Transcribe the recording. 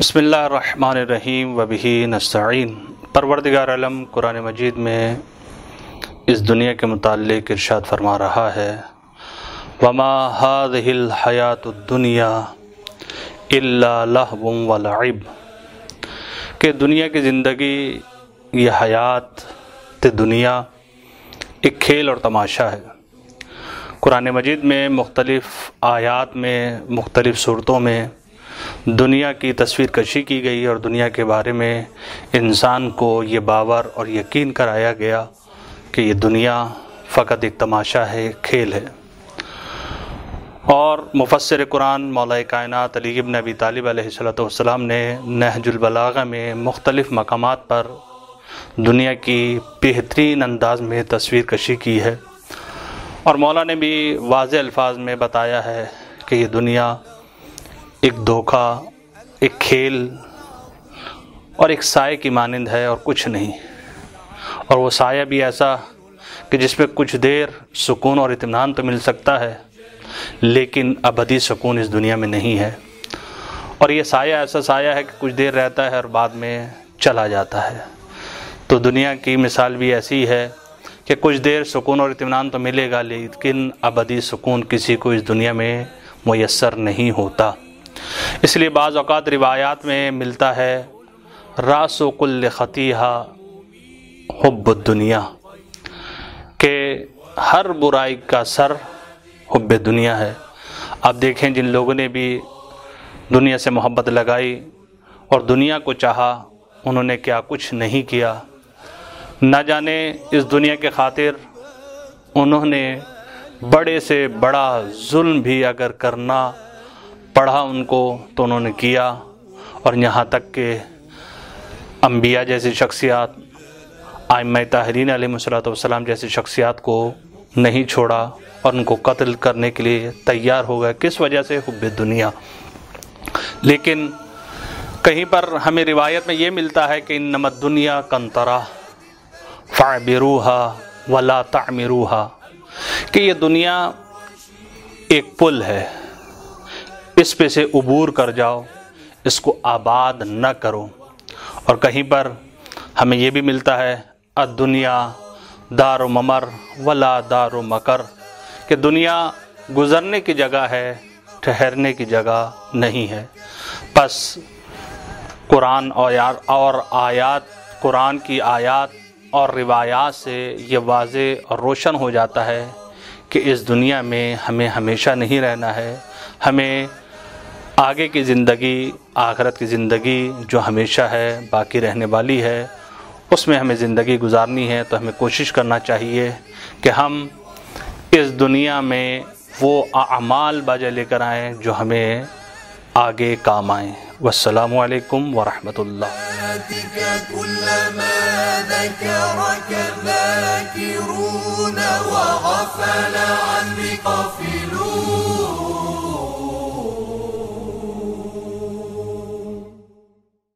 بسم اللہ الرحمن الرحیم وبہ نستعین۔ پروردگار عالم قرآن مجید میں اس دنیا کے متعلق ارشاد فرما رہا ہے وما هذه الحیات الدنیا الا لہو ولعب، کہ دنیا کی زندگی، یہ حیات دنیا ایک کھیل اور تماشا ہے۔ قرآن مجید میں مختلف آیات میں، مختلف صورتوں میں دنیا کی تصویر کشی کی گئی اور دنیا کے بارے میں انسان کو یہ باور اور یقین کرایا گیا کہ یہ دنیا فقط ایک تماشا ہے، ایک کھیل ہے۔ اور مفسر قرآن مولا کائنات علی ابن ابی طالب علیہ السلام نے نہج البلاغہ میں مختلف مقامات پر دنیا کی بہترین انداز میں تصویر کشی کی ہے، اور مولا نے بھی واضح الفاظ میں بتایا ہے کہ یہ دنیا ایک دھوکہ، ایک کھیل اور ایک سائے کی مانند ہے اور کچھ نہیں، اور وہ سایہ بھی ایسا کہ جس میں کچھ دیر سکون اور اطمینان تو مل سکتا ہے، لیکن ابدی سکون اس دنیا میں نہیں ہے۔ اور یہ سایہ ایسا سایہ ہے کہ کچھ دیر رہتا ہے اور بعد میں چلا جاتا ہے۔ تو دنیا کی مثال بھی ایسی ہے کہ کچھ دیر سکون اور اطمینان تو ملے گا، لیکن ابدی سکون کسی کو اس دنیا میں میسر نہیں ہوتا۔ اس لیے بعض اوقات روایات میں ملتا ہے راس و کل خطیہ حب الدنیا، کہ ہر برائی کا سر حب دنیا ہے۔ آپ دیکھیں جن لوگوں نے بھی دنیا سے محبت لگائی اور دنیا کو چاہا، انہوں نے کیا کچھ نہیں کیا۔ نہ جانے اس دنیا کے خاطر انہوں نے بڑے سے بڑا ظلم بھی اگر کرنا پڑھا ان کو تو انہوں نے کیا، اور یہاں تک کہ انبیاء جیسی شخصیات، ائمہ طاہرین علیہ السلام جیسی شخصیات کو نہیں چھوڑا اور ان کو قتل کرنے کے لیے تیار ہو گئے۔ کس وجہ سے؟ حب دنیا۔ لیکن کہیں پر ہمیں روایت میں یہ ملتا ہے کہ انما الدنیا قنطرہ فاعبروها ولا تعمروها، کہ یہ دنیا ایک پل ہے، اس پہ سے عبور کر جاؤ، اس کو آباد نہ کرو۔ اور کہیں پر ہمیں یہ بھی ملتا ہے الدنیا دار و ممر ولا دار و مکر، کہ دنیا گزرنے کی جگہ ہے، ٹھہرنے کی جگہ نہیں ہے۔ پس قرآن اور آیات، قرآن کی آیات اور روایات سے یہ واضح اور روشن ہو جاتا ہے کہ اس دنیا میں ہمیں ہمیشہ نہیں رہنا ہے، ہمیں آگے کی زندگی، آخرت کی زندگی جو ہمیشہ ہے، باقی رہنے والی ہے، اس میں ہمیں زندگی گزارنی ہے۔ تو ہمیں کوشش کرنا چاہیے کہ ہم اس دنیا میں وہ اعمال باجا لے کر آئیں جو ہمیں آگے کام آئیں۔ والسلام علیکم ورحمۃ اللہ۔ كلما ذكرك ذاكرون وغفل عن ذكر